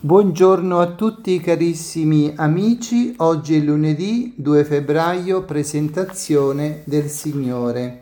Buongiorno a tutti carissimi amici, oggi è lunedì 2 febbraio, presentazione del Signore.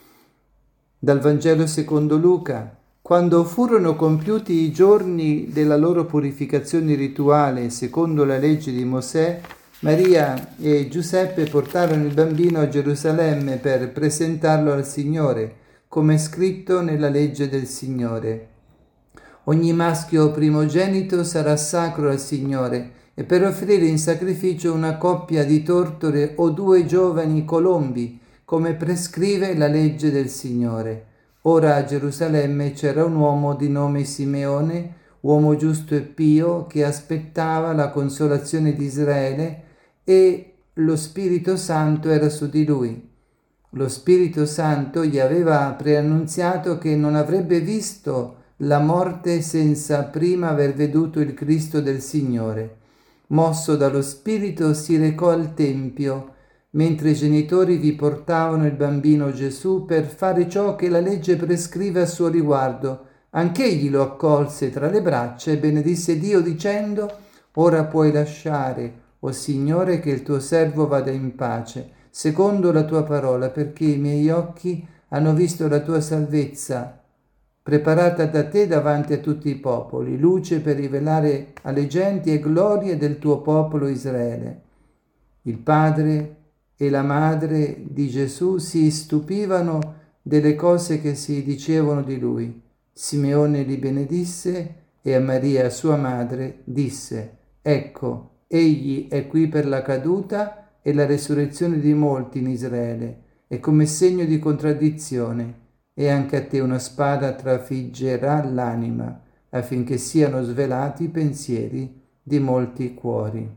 Dal Vangelo secondo Luca. Quando furono compiuti i giorni della loro purificazione rituale secondo la legge di Mosè, Maria e Giuseppe portarono il bambino a Gerusalemme per presentarlo al Signore, come è scritto nella legge del Signore. Ogni maschio primogenito sarà sacro al Signore, e per offrire in sacrificio una coppia di tortore o 2 giovani colombi, come prescrive la legge del Signore. Ora a Gerusalemme c'era un uomo di nome Simeone, uomo giusto e pio, che aspettava la consolazione di Israele, e lo Spirito Santo era su di lui. Lo Spirito Santo gli aveva preannunziato che non avrebbe visto la morte senza prima aver veduto il Cristo del Signore. Mosso dallo Spirito si recò al Tempio, mentre i genitori vi portavano il bambino Gesù per fare ciò che la legge prescrive a suo riguardo. Anch'egli lo accolse tra le braccia e benedisse Dio dicendo: «Ora puoi lasciare, o Signore, che il tuo servo vada in pace, secondo la tua parola, perché i miei occhi hanno visto la tua salvezza, preparata da te davanti a tutti i popoli, luce per rivelare alle genti e gloria del tuo popolo Israele». Il padre e la madre di Gesù si stupivano delle cose che si dicevano di lui. Simeone li benedisse e a Maria, sua madre, disse: «Ecco, egli è qui per la caduta e la resurrezione di molti in Israele, e come segno di contraddizione, e anche a te una spada trafiggerà l'anima, affinché siano svelati i pensieri di molti cuori».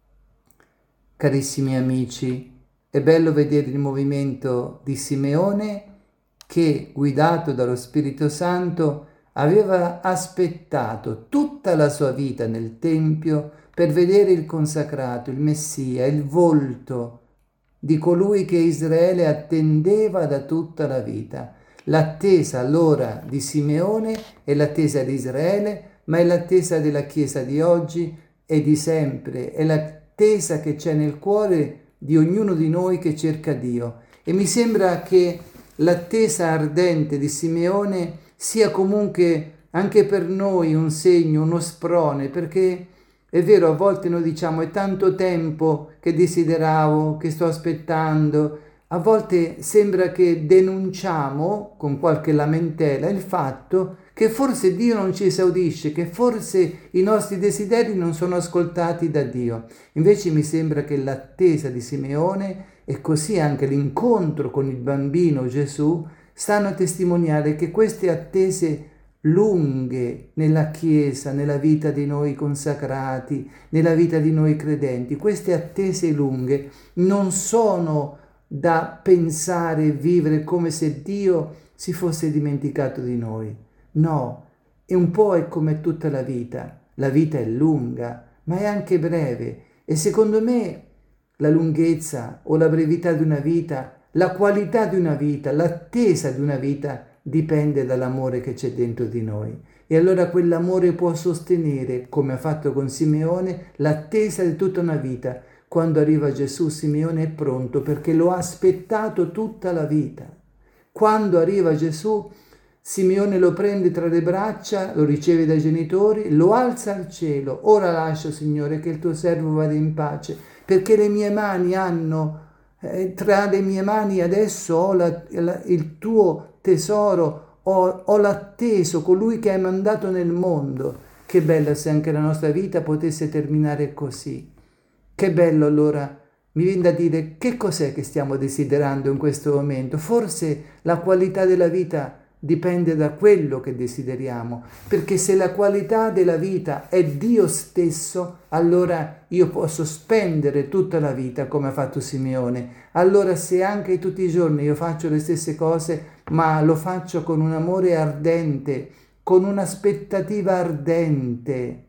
Carissimi amici, è bello vedere il movimento di Simeone che, guidato dallo Spirito Santo, aveva aspettato tutta la sua vita nel Tempio per vedere il consacrato, il Messia, il volto di colui che Israele attendeva da tutta la vita. L'attesa allora di Simeone è l'attesa di Israele, ma è l'attesa della Chiesa di oggi e di sempre, è l'attesa che c'è nel cuore di ognuno di noi che cerca Dio. E mi sembra che l'attesa ardente di Simeone sia comunque anche per noi un segno, uno sprone, perché è vero, a volte noi diciamo: è tanto tempo che desideravo, che sto aspettando. A volte sembra che denunciamo con qualche lamentela il fatto che forse Dio non ci esaudisce, che forse i nostri desideri non sono ascoltati da Dio. Invece mi sembra che l'attesa di Simeone e così anche l'incontro con il bambino Gesù stanno a testimoniare che queste attese lunghe nella Chiesa, nella vita di noi consacrati, nella vita di noi credenti, queste attese lunghe non sono da pensare e vivere come se Dio si fosse dimenticato di noi. No, e un po' è come tutta la vita è lunga, ma è anche breve, e secondo me la lunghezza o la brevità di una vita, la qualità di una vita, l'attesa di una vita dipende dall'amore che c'è dentro di noi. E allora quell'amore può sostenere, come ha fatto con Simeone, l'attesa di tutta una vita. Quando arriva Gesù, Simeone è pronto perché lo ha aspettato tutta la vita. Quando arriva Gesù, Simeone lo prende tra le braccia, lo riceve dai genitori, lo alza al cielo. «Ora lascia, Signore, che il tuo servo vada in pace, perché le mie mani hanno, tra le mie mani adesso ho il tuo tesoro, ho l'atteso, colui che hai mandato nel mondo». Che bello se anche la nostra vita potesse terminare così. Che bello allora, mi viene da dire, che cos'è che stiamo desiderando in questo momento? Forse la qualità della vita dipende da quello che desideriamo, perché se la qualità della vita è Dio stesso, allora io posso spendere tutta la vita come ha fatto Simeone. Allora se anche tutti i giorni io faccio le stesse cose, ma lo faccio con un amore ardente, con un'aspettativa ardente,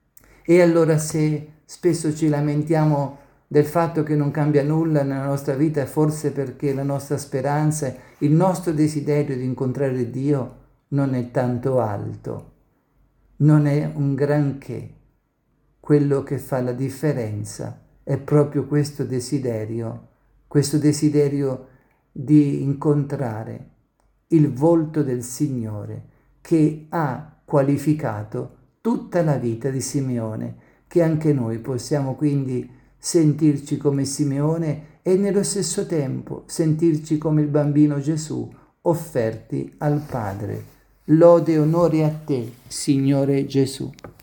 e allora se spesso ci lamentiamo del fatto che non cambia nulla nella nostra vita, è forse perché la nostra speranza, il nostro desiderio di incontrare Dio non è tanto alto, non è un granché. quello che fa la differenza è proprio questo desiderio di incontrare il volto del Signore che ha qualificato tutta la vita di Simeone, che anche noi possiamo quindi sentirci come Simeone e nello stesso tempo sentirci come il bambino Gesù offerti al Padre. Lode e onore a te, Signore Gesù.